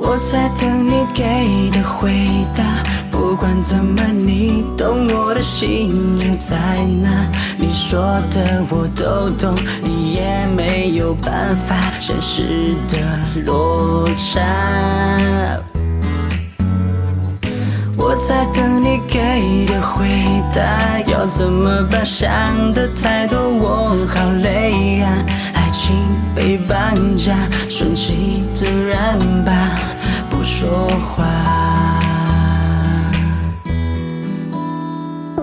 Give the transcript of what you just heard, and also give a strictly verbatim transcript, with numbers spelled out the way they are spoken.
我在等你给的回答，不管怎么你懂我的心又在哪，你说的我都懂，你也没有办法，现实的落差。我在等你给的回答，要怎么办？想的太多，我好累啊！爱情被绑架，顺其自然吧，不说话。